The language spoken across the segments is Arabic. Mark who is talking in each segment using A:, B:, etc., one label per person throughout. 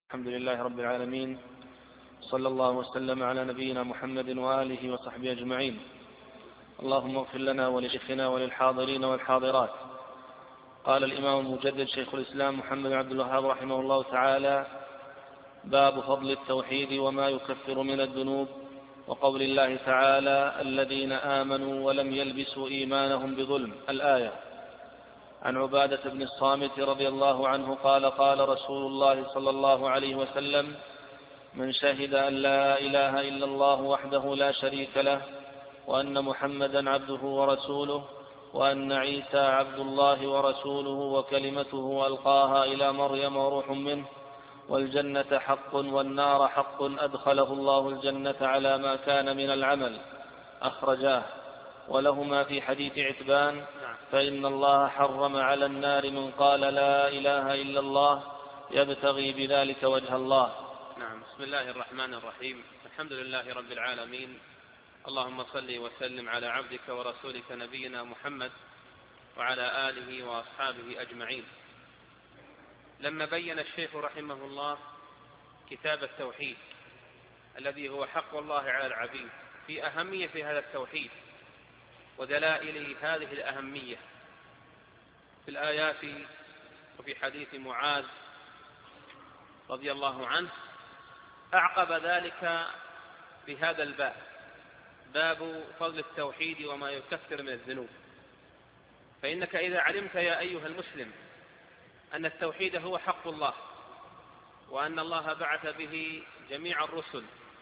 A: الحمد لله رب العالمين، صلى الله وسلم على نبينا محمد وآله وصحبه أجمعين. اللهم اغفر لنا ولشيخنا وللحاضرين والحاضرات. قال الإمام المجدد شيخ الإسلام محمد عبد الوهاب رحمه الله تعالى: باب فضل التوحيد وما يكفر من الذنوب، وقول الله تعالى: الذين آمنوا ولم يلبسوا إيمانهم بظلم، الآية. عن عبادة بن الصامت رضي الله عنه قال: قال رسول الله صلى الله عليه وسلم: من شهد أن لا إله إلا الله وحده لا شريك له، وأن محمدا عبده ورسوله، وأن عيسى عبد الله ورسوله وكلمته ألقاها إلى مريم وروح منه، والجنة حق والنار حق، أدخله الله الجنة على ما كان من العمل، أخرجاه. ولهما في حديث عتبان: فإن الله حرم على النار من قال لا إله إلا الله يبتغي بذلك وجه الله.
B: نعم. بسم الله الرحمن الرحيم. الحمد لله رب العالمين، اللهم صل وسلم على عبدك ورسولك نبينا محمد وعلى آله وأصحابه أجمعين. لما بين الشيخ رحمه الله كتاب التوحيد الذي هو حق الله على العبيد في أهمية هذا التوحيد ودلائل هذه الأهمية في الآيات وفي حديث معاذ رضي الله عنه، أعقب ذلك بهذا الباب، باب فضل التوحيد وما يكفر من الذنوب. فإنك إذا علمت يا أيها المسلم أن التوحيد هو حق الله، وأن الله بعث به جميع الرسل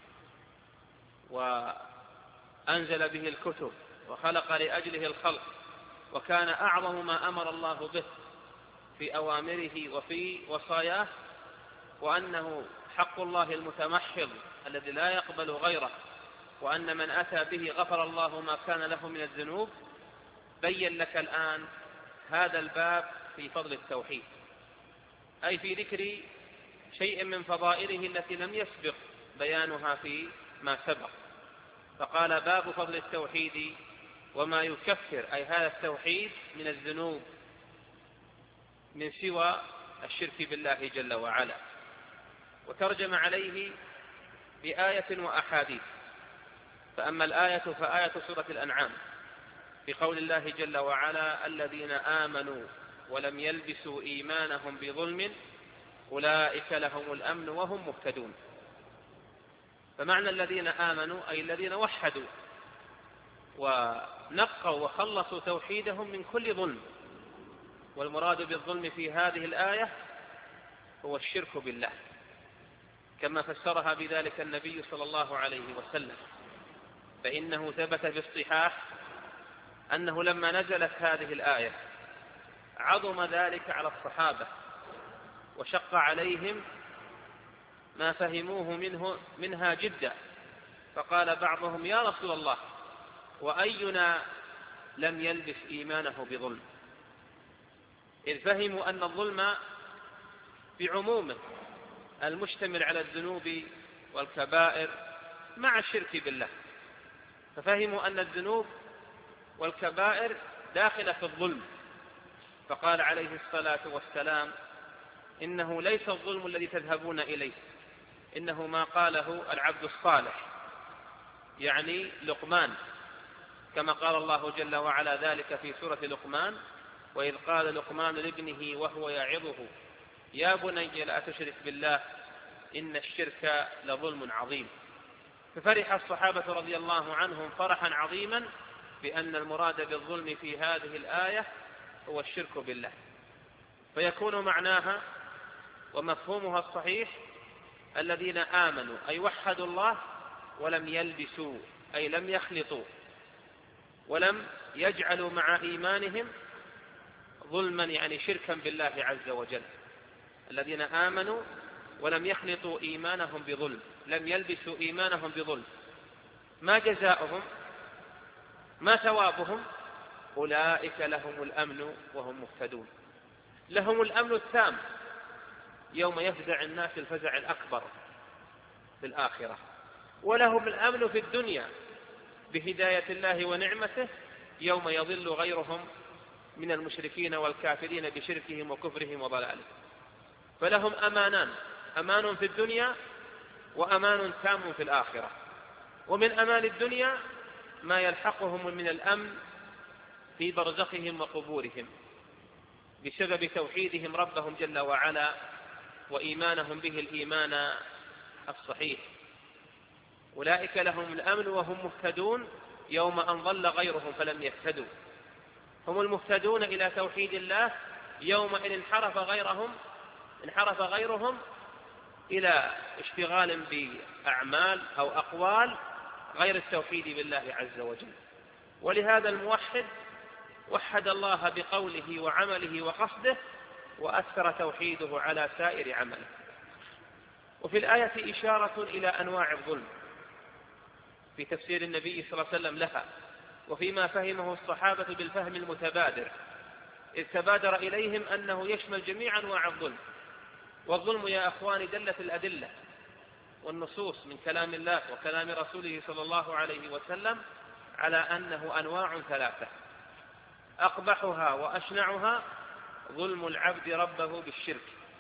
B: وأنزل به الكتب وخلق لأجله الخلق، وكان أعظم ما أمر الله به في أوامره وفي وصاياه، وأنه حق الله المتمحض الذي لا يقبل غيره، وأن من أتى به غفر الله ما كان له من الذنوب. بين لك الآن هذا الباب في فضل التوحيد، أي في ذكر شيء من فضائله التي لم يسبق بيانها في ما سبق. فقال: باب فضل التوحيد وما يكفر، أي هذا التوحيد من الذنوب من سوى الشرك بالله جل وعلا. وترجم عليه بآية وأحاديث. فأما الآية فآية سورة الأنعام في قول الله جل وعلا: الذين آمنوا ولم يلبسوا إيمانهم بظلم أولئك لهم الأمن وهم مهتدون. فمعنى الذين آمنوا أي الذين وحدوا ونقوا وخلصوا توحيدهم من كل ظلم. والمراد بالظلم في هذه الآية هو الشرك بالله، كما فسرها بذلك النبي صلى الله عليه وسلم. فإنه ثبت في الصحاح أنه لما نزلت هذه الآية عظم ذلك على الصحابة وشق عليهم ما فهموه منها جدا. فقال بعضهم: يا رسول الله، وأينا لم يلبس إيمانه بظلم؟ إذ فهموا أن الظلم بعمومه المشتمل على الذنوب والكبائر مع الشرك بالله، ففهموا أن الذنوب والكبائر داخلة في الظلم. فقال عليه الصلاة والسلام: إنه ليس الظلم الذي تذهبون إليه، إنه ما قاله العبد الصالح، يعني لقمان، كما قال الله جل وعلا ذلك في سورة لقمان: وإذ قال لقمان لابنه وهو يعظه يا بني لا تشرك بالله إن الشرك لظلم عظيم. ففرح الصحابة رضي الله عنهم فرحا عظيما بأن المراد بالظلم في هذه الآية هو الشرك بالله. فيكون معناها ومفهومها الصحيح: الذين آمنوا أي وحدوا الله ولم يلبسوا أي لم يخلطوا ولم يجعلوا مع إيمانهم ظلما، يعني شركا بالله عز وجل. الذين آمنوا ولم يخلطوا إيمانهم بظلم، لم يلبسوا إيمانهم بظلم. ما جزاؤهم؟ ما ثوابهم؟ أولئك لهم الأمن وهم مهتدون. لهم الأمن التام يوم يفزع الناس الفزع الأكبر في الآخرة، ولهم الأمن في الدنيا بهداية الله ونعمته يوم يضل غيرهم من المشركين والكافرين بشركهم وكفرهم وضلالهم. فلهم أمانان: أمان في الدنيا وأمان تام في الآخرة. ومن أمان الدنيا ما يلحقهم من الأمن في برزخهم وقبورهم بسبب توحيدهم ربهم جل وعلا وإيمانهم به الإيمان الصحيح. أولئك لهم الأمن وهم مهتدون يوم أن ضل غيرهم فلم يهتدوا. هم المهتدون إلى توحيد الله يوم إن انحرف غيرهم إلى اشتغال بأعمال أو أقوال غير التوحيد بالله عز وجل. ولهذا الموحد وحد الله بقوله وعمله وقصده، وأثر توحيده على سائر عمله. وفي الآية إشارة إلى أنواع الظلم في تفسير النبي صلى الله عليه وسلم لها، وفيما فهمه الصحابة بالفهم المتبادر، إذ تبادر إليهم أنه يشمل جميع أنواع الظلم. والظلم يا أخواني دلت الأدلة والنصوص من كلام الله وكلام رسوله صلى الله عليه وسلم على أنه أنواع ثلاثة، أقبحها وأشنعها ظلم العبد ربه بالشرك،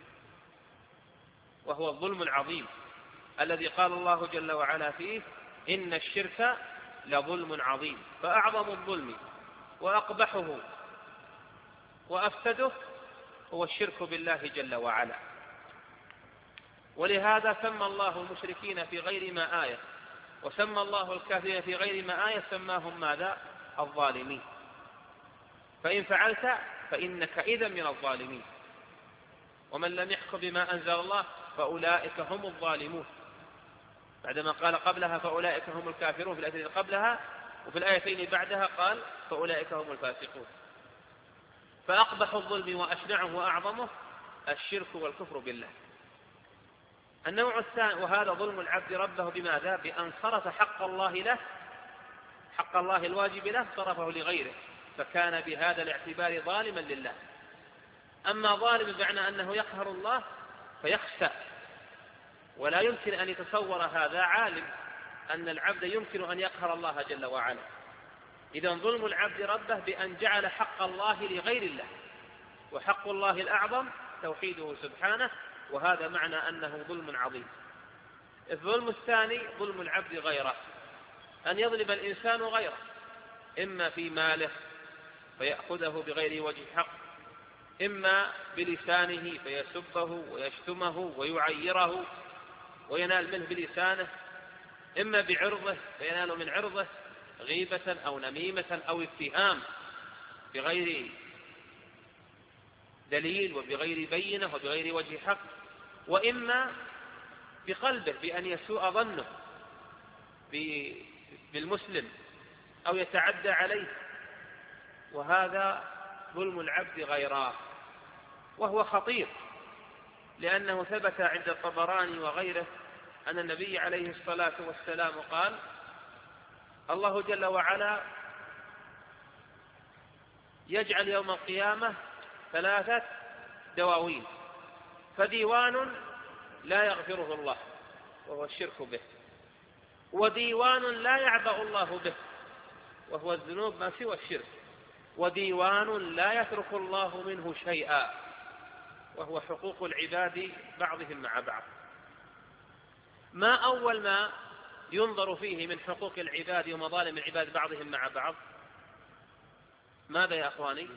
B: وهو الظلم العظيم الذي قال الله جل وعلا فيه: إن الشرك لظلم عظيم. فأعظم الظلم وأقبحه وأفسده هو الشرك بالله جل وعلا. ولهذا سمى الله المشركين في غير ما آية، وسمى الله الكافرين في غير ما آية، سماهم ماذا؟ الظالمين. فإن فعلت فإنك إذا من الظالمين، ومن لم يحكم بما أنزل الله فأولئك هم الظالمون، بعدما قال قبلها فأولئك هم الكافرون في الآية قبلها، وفي الآيتين بعدها قال فأولئك هم الفاسقون. فأقبح الظلم وأشنعه وأعظمه الشرك والكفر بالله. النوع الثاني، وهذا ظلم العبد ربه بماذا؟ بأن صرف حق الله له، حق الله الواجب له صرفه لغيره، فكان بهذا الاعتبار ظالما لله. أما ظالم بمعنى أنه يقهر الله فيخشى، ولا يمكن أن يتصور هذا عالم أن العبد يمكن أن يقهر الله جل وعلا. إذن ظلم العبد ربه بأن جعل حق الله لغير الله، وحق الله الأعظم توحيده سبحانه، وهذا معنى أنه ظلم عظيم. الظلم الثاني ظلم العبد غيره، أن يظلم الإنسان غيره، إما في ماله فيأخذه بغير وجه حق، إما بلسانه فيسبه ويشتمه ويعيره وينال منه بلسانه، إما بعرضه فينال من عرضه غيبة أو نميمة أو اتهام بغير دليل وبغير بينة وبغير وجه حق، وإما بقلبه بأن يسوء ظنه بالمسلم أو يتعدى عليه، وهذا ظلم العبد غيره، وهو خطير، لأنه ثبت عند الطبراني وغيره أن النبي عليه الصلاة والسلام قال: الله جل وعلا يجعل يوم القيامة 3 دواوين، فديوان لا يغفره الله وهو الشرك به، وديوان لا يعبأ الله به وهو الذنوب ما سوى الشرك، وديوان لا يترك الله منه شيئا وهو حقوق العباد بعضهم مع بعض. ما أول ما ينظر فيه من حقوق العباد ومظالم العباد بعضهم مع بعض؟ ماذا يا أخواني؟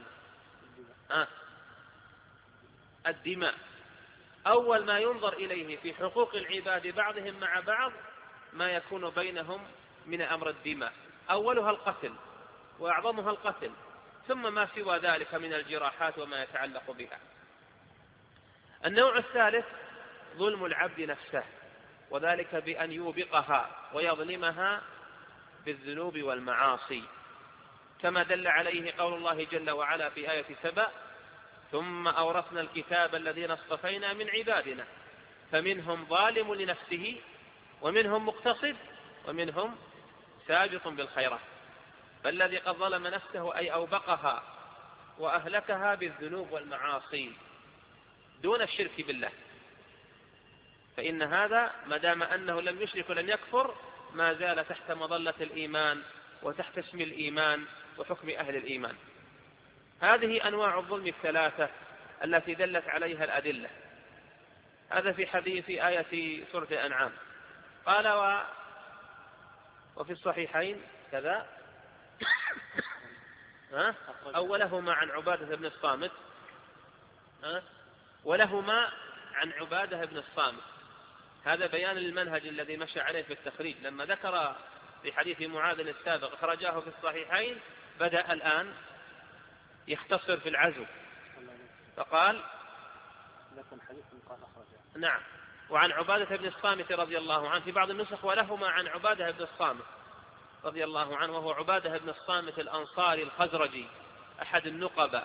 B: الدماء. أول ما ينظر إليه في حقوق العباد بعضهم مع بعض ما يكون بينهم من أمر الدماء، أولها القتل وأعظمها القتل، ثم ما سوى ذلك من الجراحات وما يتعلق بها. النوع الثالث ظلم العبد نفسه، وذلك بأن يوبقها ويظلمها بالذنوب والمعاصي، كما دل عليه قول الله جل وعلا في آية 7: ثم أورثنا الكتاب الذين اصطفينا من عبادنا فمنهم ظالم لنفسه ومنهم مقتصد ومنهم سابق بالخيرات. فالذي قد ظلم نفسه أي أوبقها وأهلكها بالذنوب والمعاصي دون الشرك بالله، فإن هذا ما دام أنه لم يشرك ولم يكفر ما زال تحت مظلة الإيمان وتحت اسم الإيمان وحكم أهل الإيمان. هذه أنواع الظلم 3 التي دلت عليها الأدلة. هذا في حديث آية سورة الأنعام. قال وفي الصحيحين كذا أولهما عن عبادة بن الصامت ولهما عن عبادة بن الصامت. هذا بيان المنهج الذي مشى عليه في التخريج. لما ذكر في حديث معاذ السابق أخرجاه في الصحيحين، بدأ الآن يختصر في العزو فقال نعم وعن عبادة بن الصامت رضي الله عنه. في بعض النسخ ولهما عن عبادة بن الصامت رضي الله عنه، وهو عبادة بن الصامت الأنصاري الخزرجي أحد النقبة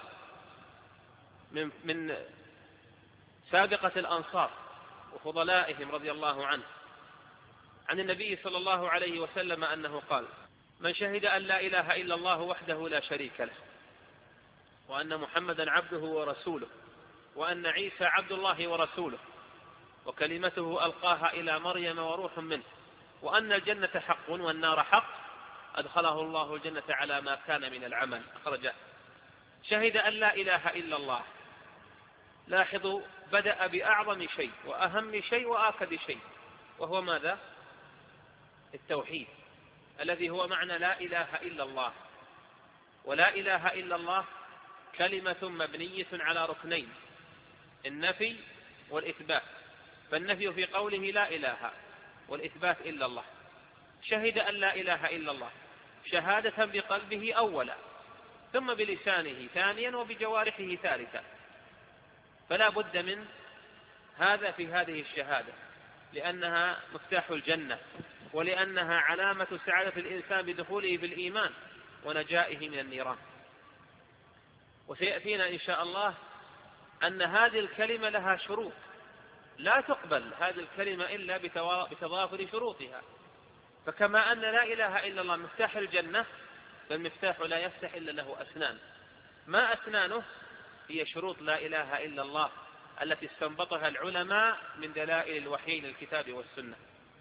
B: من سابقة الأنصار وفضلائهم رضي الله عنه، عن النبي صلى الله عليه وسلم أنه قال: من شهد أن لا إله إلا الله وحده لا شريك له، وأن محمدا عبده ورسوله، وأن عيسى عبد الله ورسوله، وكلمته ألقاها إلى مريم وروح منه، وأن الجنة حق والنار حق، أدخله الله الجنة على ما كان من العمل. أخرجه. شهد أن لا إله إلا الله. لاحظوا، بدأ بأعظم شيء وأهم شيء وآكد شيء، وهو ماذا؟ التوحيد، الذي هو معنى لا إله إلا الله. ولا إله إلا الله كلمة مبنية على ركنين: النفي والإثبات. فالنفي في قوله لا إله، والإثبات إلا الله. شهد أن لا إله إلا الله شهادة بقلبه أولا، ثم بلسانه ثانيا، وبجوارحه ثالثا. فلا بد من هذا في هذه الشهادة، لأنها مفتاح الجنة، ولأنها علامة سعادة الإنسان بدخوله في الإيمان ونجائه من النيران. وسيأتينا إن شاء الله أن هذه الكلمة لها شروط، لا تقبل هذه الكلمة إلا بتضافر شروطها. فكما أن لا إله إلا الله مفتاح الجنة، فالمفتاح لا يفتح إلا له أسنان. ما أسنانه؟ هي شروط لا إله إلا الله التي استنبطها العلماء من دلائل الوحيين الكتاب والسنة.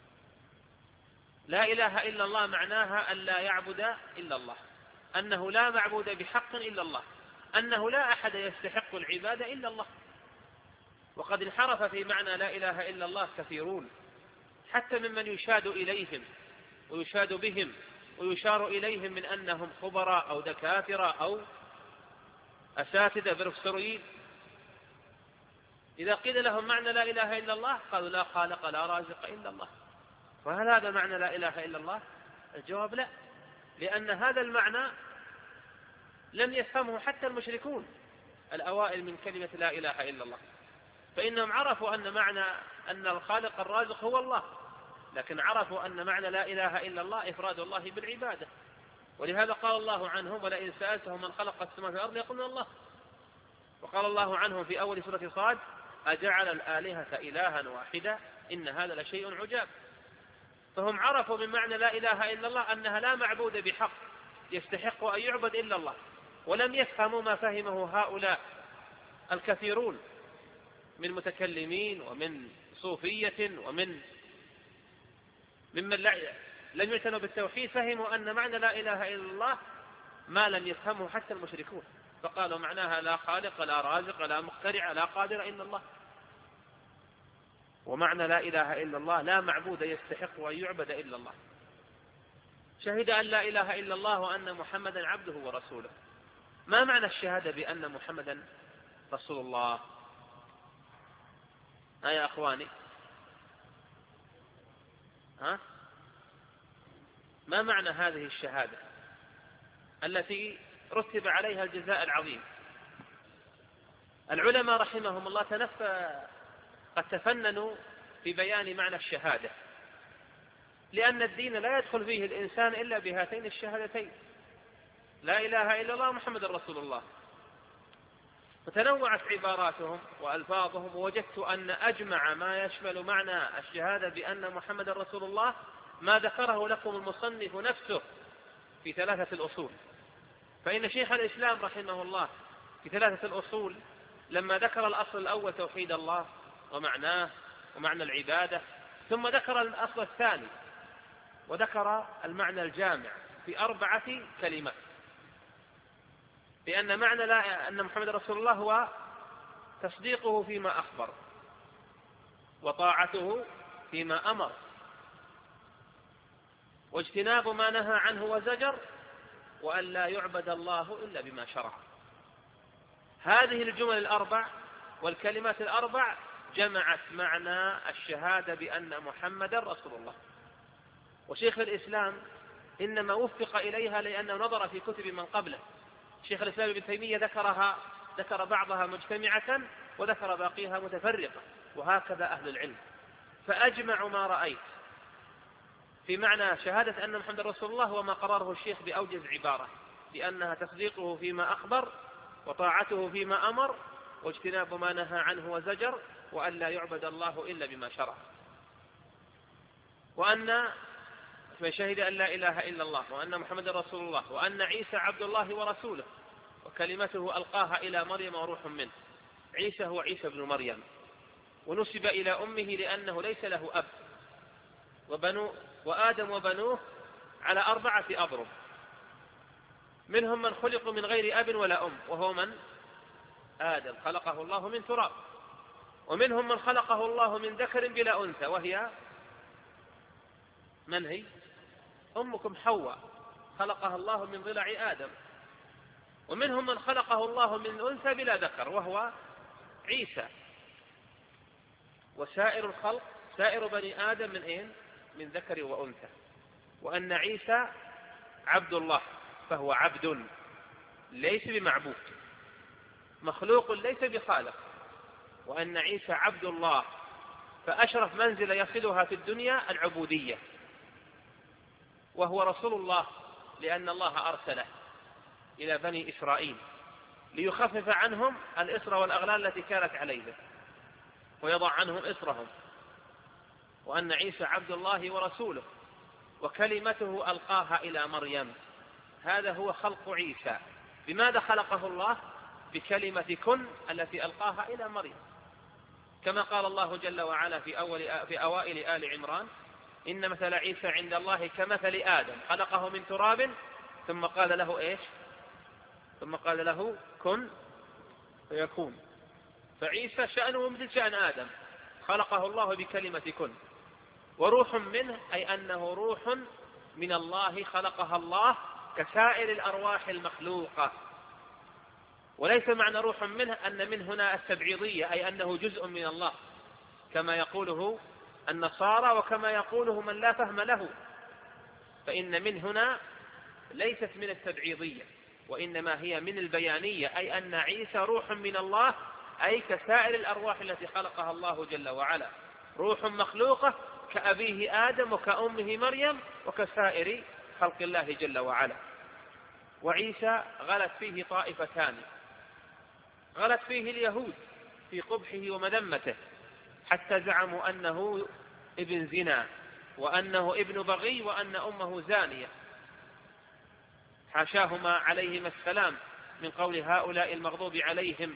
B: لا إله إلا الله معناها أن لا يعبد إلا الله، أنه لا معبود بحق إلا الله، أنه لا أحد يستحق العبادة إلا الله. وقد انحرف في معنى لا إله إلا الله كثيرون، حتى ممن يشاد إليهم ويشاد بهم ويشار إليهم من أنهم خبراء أو دكاترة أو أساتذة بروفيسوريين. إذا قيل لهم معنى لا إله إلا الله قالوا: لا خالق لا رازق إلا الله. وهل هذا معنى لا إله إلا الله؟ الجواب لا، لأن هذا المعنى لم يفهمه حتى المشركون الأوائل من كلمة لا إله إلا الله. فإنهم عرفوا أن معنى أن الخالق الرازق هو الله، لكن عرفوا أن معنى لا إله إلا الله إفراد الله بالعبادة. ولهذا قال الله عنهم: ولئن سألتهم من خلق السماوات والأرض يقولون الله. وقال الله عنهم في أول سورة صاد: أجعل الآلهة إلها واحدا إن هذا لشيء عجاب. فهم عرفوا من معنى لا إله إلا الله أنها لا معبود بحق يستحق أن يعبد إلا الله، ولم يفهموا ما فهمه هؤلاء الكثيرون من متكلمين ومن صوفية ومن ممن لم يعتنوا بالتوحيد. فهموا أن معنى لا إله إلا الله ما لم يفهمه حتى المشركون، فقالوا معناها لا خالق لا رازق لا مخترع لا قادر إلا الله. ومعنى لا إله إلا الله لا معبود يستحق أن يعبد إلا الله. شهد أن لا إله إلا الله وأن محمدا عبده ورسوله. ما معنى الشهادة بأن محمدا رسول الله؟ يا أخواني، ما معنى هذه الشهادة التي رتب عليها الجزاء العظيم؟ العلماء رحمهم الله قد تفننوا في بيان معنى الشهادة، لأن الدين لا يدخل فيه الإنسان إلا بهاتين الشهادتين: لا إله إلا الله محمد رسول الله. فتنوعت عباراتهم وألفاظهم، ووجدت أن أجمع ما يشمل معنى الشهادة بأن محمد رسول الله ما ذكره لكم المصنف نفسه في 3 الأصول. فإن شيخ الإسلام رحمه الله في 3 الأصول لما ذكر الأصل الأول توحيد الله ومعناه ومعنى العبادة، ثم ذكر الأصل الثاني وذكر المعنى الجامع في 4 كلمات، بأن معنى أن محمد رسول الله هو تصديقه فيما أخبر، وطاعته فيما أمر، واجتناب ما نهى عنه وزجر، وأن لا يعبد الله إلا بما شرع. هذه الجمل الأربع والكلمات الأربع جمعت معنى الشهادة بأن محمدا رسول الله. وشيخ الإسلام إنما وفق إليها لأنه نظر في كتب من قبله. شيخ الإسلام ابن تيمية ذكر بعضها مجتمعة وذكر باقيها متفرقة، وهكذا أهل العلم. فأجمع ما رأيت في معنى شهادة أن محمد رسول الله وما قرره الشيخ بأوجز عبارة، لأنها تصديقه فيما أخبر، وطاعته فيما أمر، واجتناب ما نهى عنه وزجر، وأن لا يعبد الله إلا بما شرع. وأن من شهد أن لا إله إلا الله وأن محمد رسول الله وأن عيسى عبد الله ورسوله وكلمته ألقاها إلى مريم وروح منه. عيسى هو عيسى بن مريم، ونسب إلى أمه لأنه ليس له أب، وآدم وبنوه على 4 أضرب، منهم من خلقوا من غير أب ولا أم، وهو من؟ آدم خلقه الله من تراب. ومنهم من خلقه الله من ذكر بلا أنثى، وهي من هي؟ أمكم حواء، خلقها الله من ضلع آدم. ومنهم من خلقه الله من أنثى بلا ذكر، وهو عيسى. وسائر الخلق سائر بني آدم من إيه؟ من ذكر وأنثى. وأن عيسى عبد الله، فهو عبد ليس بمعبود، مخلوق ليس بخالق. وأن عيسى عبد الله، فأشرف منزلة يصلها في الدنيا العبودية. وهو رسول الله لأن الله أرسله إلى بني إسرائيل ليخفف عنهم الإسر والأغلال التي كانت عليهم ويضع عنهم إسرهم. وأن عيسى عبد الله ورسوله وكلمته ألقاها إلى مريم. هذا هو خلق عيسى. بماذا خلقه الله؟ بكلمة كن التي ألقاها إلى مريم، كما قال الله جل وعلا في أوائل آل عمران: إن مثل عيسى عند الله كمثل آدم خلقه من تراب ثم قال له إيش؟ ثم قال له كن فيكون. فعيسى شأنه مثل شأن آدم، خلقه الله بكلمة كن. وروح منه أي أنه روح من الله خلقها الله كسائر الأرواح المخلوقة. وليس معنى روح منه أن من هنا التبعيضية، أي أنه جزء من الله كما يقوله النصارى وكما يقوله من لا فهم له. فإن من هنا ليست من التبعيضية، وإنما هي من البيانية، أي أن عيسى روح من الله، أي كسائر الأرواح التي خلقها الله جل وعلا، روح مخلوقة كأبيه آدم وكأمه مريم وكسائر خلق الله جل وعلا. وعيسى غلت فيه طائفتان: غلت فيه اليهود في قبحه ومذمته، حتى زعموا أنه ابن زنا وأنه ابن بغي وأن أمه زانية، حاشاهما عليهما السلام من قول هؤلاء المغضوب عليهم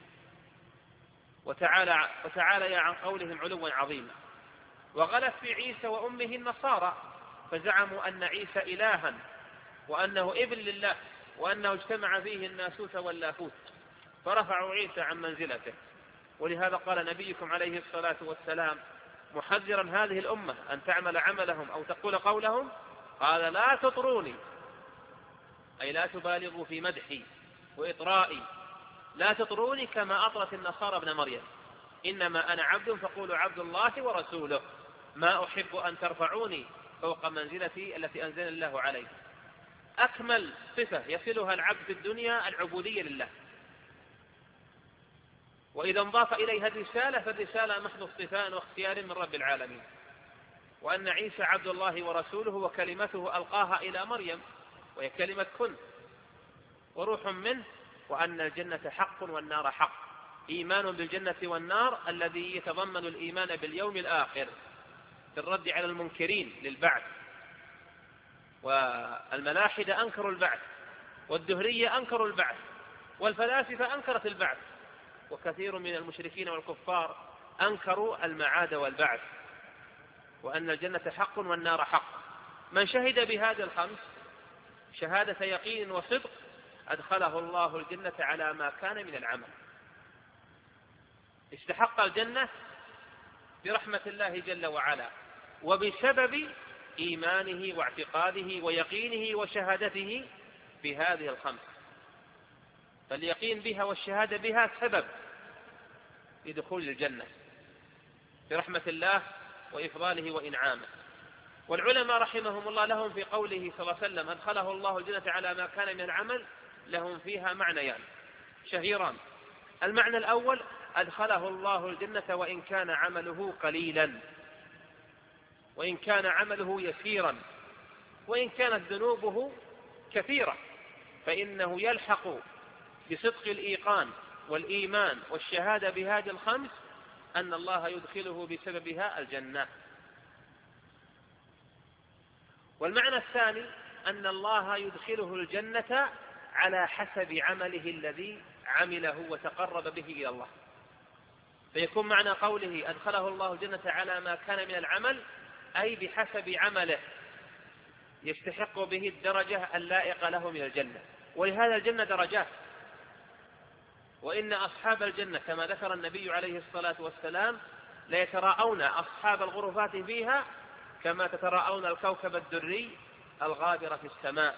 B: وتعالى عن قولهم علوا عظيما. وغلت في عيسى وأمه النصارى، فزعموا أن عيسى إلها وأنه ابن لله وأنه اجتمع فيه الناسوت واللاهوت، فرفعوا عيسى عن منزلته. ولهذا قال نبيكم عليه الصلاة والسلام محذرا هذه الأمة أن تعمل عملهم أو تقول قولهم، قال: لا تطروني، أي لا تبالغوا في مدحي وإطرائي، لا تطروني كما أطرت النصارى ابن مريم، إنما أنا عبد فقولوا عبد الله ورسوله، ما أحب أن ترفعوني فوق منزلتي التي أنزل الله عليه. أكمل صفة يصلها العبد في الدنيا العبودية لله. وإذا انضاف إليها الرسالة فالرسالة محض اصطفاء واختيار من رب العالمين. وأن عيسى عبد الله ورسوله وكلمته ألقاها إلى مريم، وهي كلمة كن، وروح منه. وأن الجنة حق والنار حق، إيمان بالجنة والنار الذي يتضمن الإيمان باليوم الآخر في الرد على المنكرين للبعث. والملاحدة أنكروا البعث، والدهرية أنكروا البعث، والفلاسفة أنكرت البعث، وكثير من المشركين والكفار أنكروا المعاد والبعث. وأن الجنة حق والنار حق. من شهد بهذا الخمس شهادة يقين وصدق أدخله الله الجنة على ما كان من العمل. استحق الجنة برحمة الله جل وعلا، وبسبب إيمانه واعتقاده ويقينه وشهادته بهذه الخمس. فاليقين بها والشهادة بها سبب لدخول الجنة برحمة الله وإفضاله وإنعامه. والعلماء رحمهم الله لهم في قوله صلى الله عليه وسلم أدخله الله الجنة على ما كان من العمل، لهم فيها معنيان شهيران. المعنى الأول أدخله الله الجنة وإن كان عمله قليلا، وإن كان عمله يسيرا، وإن كانت ذنوبه كثيرة، فإنه يلحق بصدق الإيقان والإيمان والشهادة بهذه الخمس أن الله يدخله بسببها الجنة. والمعنى الثاني أن الله يدخله الجنة على حسب عمله الذي عمله وتقرب به إلى الله، فيكون معنى قوله أدخله الله الجنة على ما كان من العمل أي بحسب عمله يستحق به الدرجة اللائقة له من الجنة. ولهذا الجنة درجات، وإن أصحاب الجنة كما ذكر النبي عليه الصلاة والسلام ليتراءون أصحاب الغرفات فيها كما تتراءون الكوكب الدري الغابر في السماء.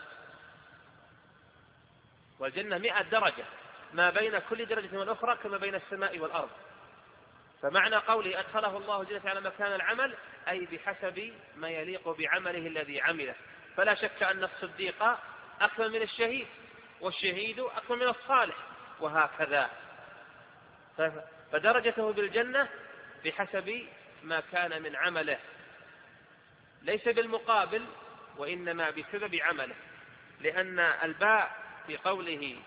B: والجنة 100 درجة، ما بين كل درجة والأخرى كما بين السماء والأرض. فمعنى قوله أدخله الله الجنة على مكان العمل أي بحسب ما يليق بعمله الذي عمله. فلا شك أن الصديق أكمل من الشهيد، والشهيد أكمل من الصالح، وهكذا. فدرجته بالجنة بحسب ما كان من عمله، ليس بالمقابل وإنما بسبب عمله، لأن الباء في قوله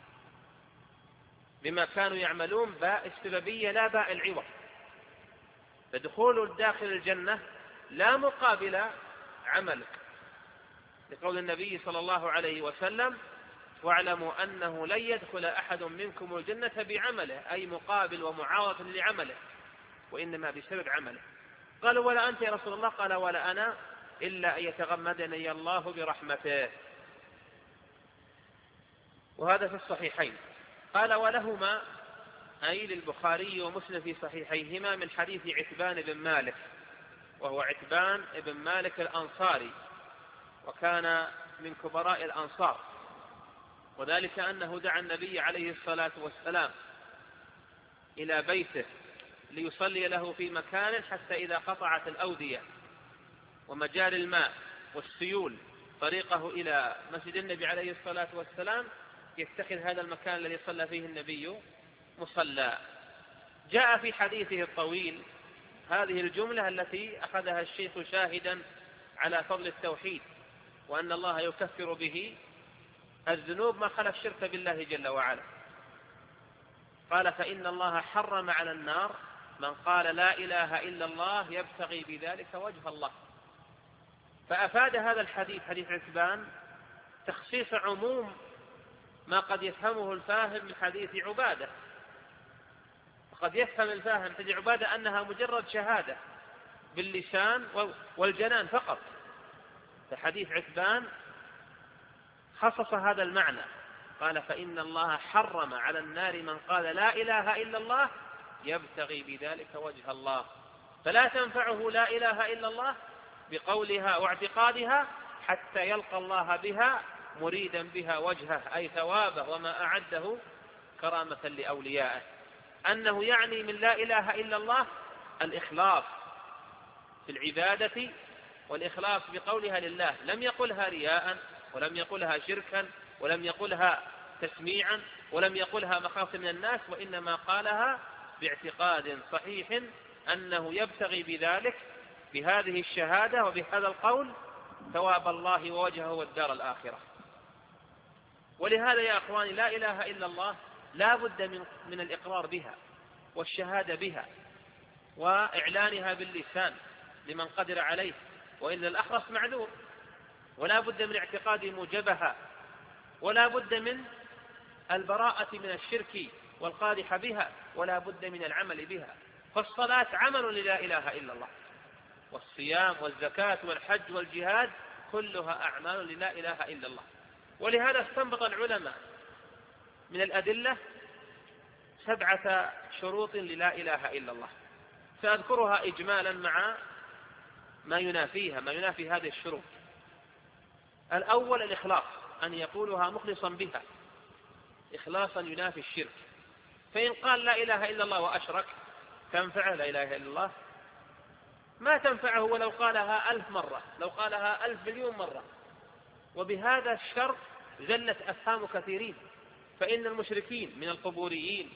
B: بما كانوا يعملون باء السببية لا باء العوض. فدخول الداخل الجنة لا مقابل عمله، لقول النبي صلى الله عليه وسلم واعلموا أنه لن يدخل أحد منكم الجنة بعمله، أي مقابل ومعاوضة لعمله، وإنما بسبب عمله. قالوا ولا أنت يا رسول الله؟ قال ولا أنا إلا أن يتغمدني الله برحمته. وهذا في الصحيحين. قال ولهما أي للبخاري ومسلم في صحيحيهما من حديث عتبان بن مالك، وهو عتبان بن مالك الأنصاري، وكان من كبراء الأنصار، وذلك أنه دعا النبي عليه الصلاة والسلام إلى بيته ليصلي له في مكان حتى إذا قطعت الأودية ومجاري الماء والسيول طريقه إلى مسجد النبي عليه الصلاة والسلام يتخذ هذا المكان الذي صلى فيه النبي مصلى. جاء في حديثه الطويل هذه الجملة التي أخذها الشيخ شاهدا على فضل التوحيد، وأن الله يكفر به الذنوب ما خلا الشرك بالله جل وعلا. قال فإن الله حرم على النار من قال لا إله إلا الله يبتغي بذلك وجه الله. فأفاد هذا الحديث حديث عتبان تخصيص عموم ما قد يفهمه الفاهم من حديث عبادة. وقد يفهم الفاهم حديث عبادة أنها مجرد شهادة باللسان والجنان فقط، فحديث عتبان خصص هذا المعنى. قال فإن الله حرم على النار من قال لا إله إلا الله يبتغي بذلك وجه الله. فلا تنفعه لا إله إلا الله بقولها واعتقادها حتى يلقى الله بها مريدا بها وجهه، أي ثوابه وما أعده كرامة لأوليائه. أنه يعني من لا إله إلا الله الإخلاص في العبادة، والإخلاص بقولها لله، لم يقلها رياء، ولم يقلها شركا، ولم يقلها تسميعا، ولم يقلها مخافة من الناس، وإنما قالها باعتقاد صحيح أنه يبتغي بذلك بهذه الشهادة وبهذا القول ثواب الله ووجهه والدار الآخرة. ولهذا يا أخواني لا إله إلا الله لا بد من الإقرار بها والشهادة بها وإعلانها باللسان لمن قدر عليه، وإلا الأخرس معذور. ولا بد من اعتقاد موجبها، ولا بد من البراءة من الشرك والقادح بها، ولا بد من العمل بها. فالصلاة عمل للا إله إلا الله، والصيام والزكاة والحج والجهاد كلها أعمال للا إله إلا الله. ولهذا استنبط العلماء من الأدلة 7 شروط للا إله إلا الله. سأذكرها إجمالا مع ما ينافيها، ما ينافي هذه الشروط. الأول الإخلاص، أن يقولها مخلصا بها، إخلاصا ينافي الشرك. فإن قال لا إله إلا الله وأشرك تنفعه لا إله إلا الله؟ ما تنفعه ولو قالها 1000 مرة، لو قالها 1000 مليون مرة. وبهذا الشرط زلت أفهام كثيرين، فإن المشركين من القبوريين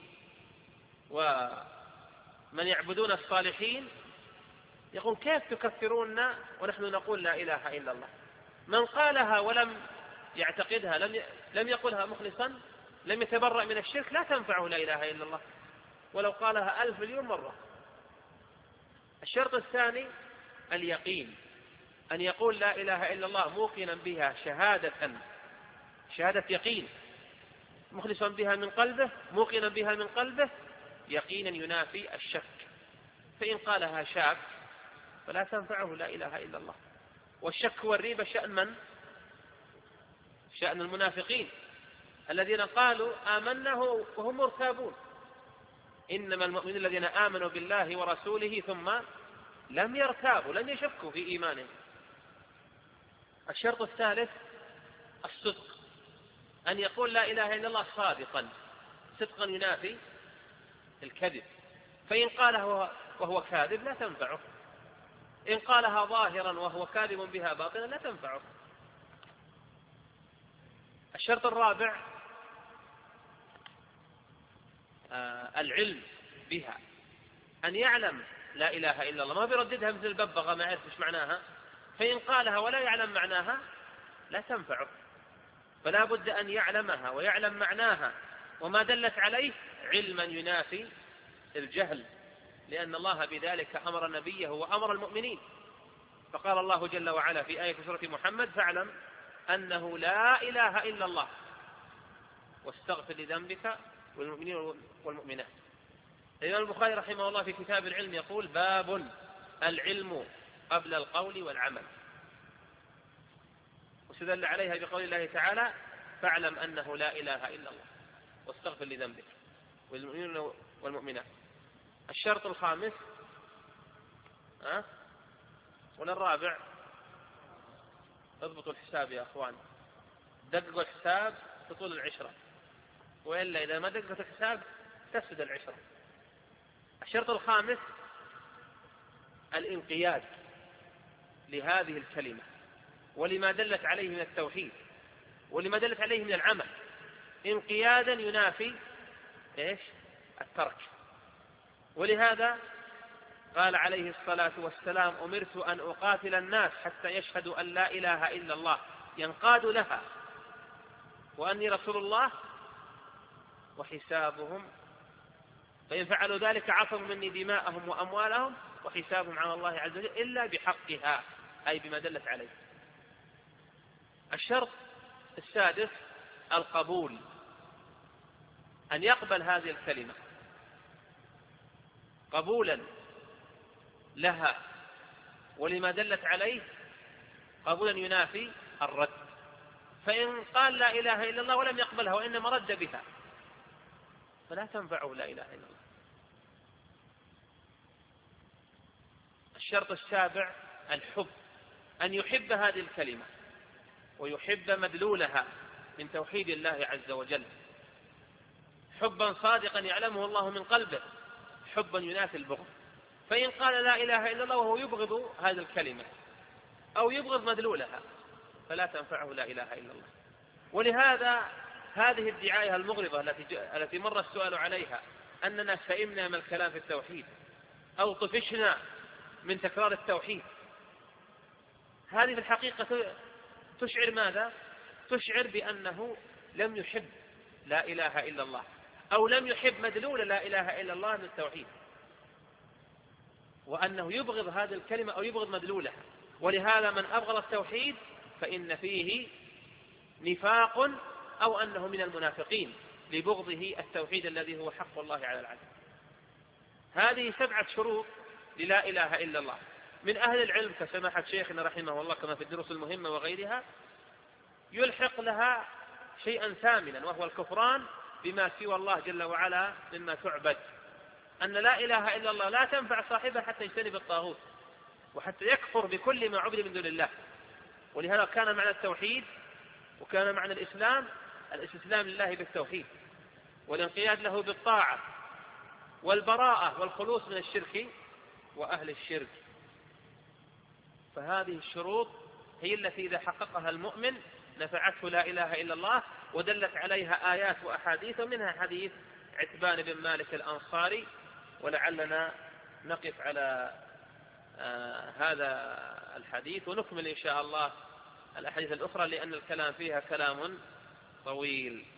B: ومن يعبدون الصالحين يقول كيف تكفروننا ونحن نقول لا إله إلا الله؟ من قالها ولم يعتقدها، لم يقلها مخلصا، لم يتبرأ من الشرك، لا تنفعه لا إله إلا الله ولو قالها 1000 مليون مرة. الشرط الثاني اليقين، أن يقول لا إله إلا الله موقنا بها شهادة يقين، مخلصا بها من قلبه، موقنا بها من قلبه، يقينا ينافي الشك. فإن قالها شاك فلا تنفعه لا إله إلا الله. والشك والريبة شأن من؟ شأن المنافقين الذين قالوا آمنا وهم مرتابون. إنما المؤمنون الذين آمنوا بالله ورسوله ثم لم يرتابوا، لم يشكوا في إيمانهم. الشرط الثالث الصدق، أن يقول لا إله إلا الله صادقا، صدقا ينافي الكذب. فإن قالها وهو كاذب لا تنفعه، إن قالها ظاهرا وهو كاذب بها باطنا لا تنفعه. الشرط الرابع العلم بها، أن يعلم لا إله إلا الله، ما بيرددها مثل الببغاء ما يعرف ايش معناها. فإن قالها ولا يعلم معناها لا تنفعه، فلا بد أن يعلمها ويعلم معناها وما دلت عليه علما ينافي الجهل، لأن الله بذلك أمر نبيه وأمر المؤمنين. فقال الله جل وعلا في آية سورة محمد فاعلم أنه لا إله إلا الله واستغفر لذنبك والمؤمنين والمؤمنات. الإمام البخاري رحمه الله في كتاب العلم يقول باب العلم قبل القول والعمل، واستدل عليها بقول الله تعالى فاعلم أنه لا إله إلا الله واستغفر لذنبك والمؤمنين والمؤمنات. الشرط الخامس ولا الرابع؟ اضبطوا الحساب يا أخوان، دققوا الحساب تطول العشرة، وإلا إذا ما دققت الحساب تفسد العشرة. الشرط الخامس الانقياد لهذه الكلمة ولما دلت عليه من التوحيد ولما دلت عليه من العمل، انقيادا ينافي ايش؟ الترك. ولهذا قال عليه الصلاة والسلام أمرت أن أقاتل الناس حتى يشهدوا أن لا إله إلا الله، ينقاد لها، وأني رسول الله وحسابهم، فإن فعلوا ذلك عصموا مني دماءهم وأموالهم وحسابهم على الله عز وجل إلا بحقها، أي بما دلت عليه. الشرط السادس القبول، أن يقبل هذه الكلمة قبولا لها ولما دلت عليه قبولا ينافي الرد. فإن قال لا إله إلا الله ولم يقبلها وإنما رد بها فلا تنفعه لا إله إلا الله. الشرط السابع الحب، أن يحب هذه الكلمة ويحب مدلولها من توحيد الله عز وجل حبا صادقا يعلمه الله من قلبه، حبا ينافي البغض. فإن قال لا إله إلا الله وهو يبغض هذه الكلمة أو يبغض مدلولها فلا تنفعه لا إله إلا الله. ولهذا هذه الدعاية المغرضة التي مر السؤال عليها أننا سئمنا من الكلام في التوحيد أو طفشنا من تكرار التوحيد، هذه في الحقيقة تشعر ماذا؟ تشعر بأنه لم يحب لا إله إلا الله أو لم يحب مدلول لا إله إلا الله من التوحيد، وأنه يبغض هذه الكلمة أو يبغض مدلولها. ولهذا من أبغض التوحيد فإن فيه نفاق أو أنه من المنافقين لبغضه التوحيد الذي هو حق الله على العبد. هذه 7 شروط للا إله إلا الله. من أهل العلم كسماحة شيخنا رحمه الله كما في الدروس المهمة وغيرها يلحق لها شيئا ثامنا وهو الكفران بما سوى الله جل وعلا مما تعبد، أن لا إله إلا الله لا تنفع صاحبها حتى يجتنب الطاغوت وحتى يكفر بكل ما عبد من دون الله. ولهذا كان معنى التوحيد وكان معنى الإسلام الاستسلام لله بالتوحيد والانقياد له بالطاعة والبراءة والخلوص من الشرك وأهل الشرك. فهذه الشروط هي التي إذا حققها المؤمن نفعته لا إله إلا الله، ودلت عليها آيات وأحاديث، ومنها حديث عتبان بن مالك الأنصاري. ولعلنا نقف على هذا الحديث ونكمل إن شاء الله الأحاديث الأخرى، لأن الكلام فيها كلام طويل.